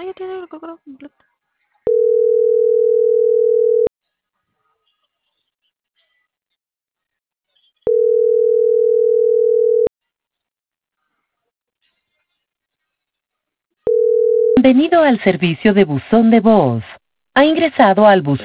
ya tiene el correo completo. Bienvenido al servicio de buzón de voz. Ha ingresado al buzón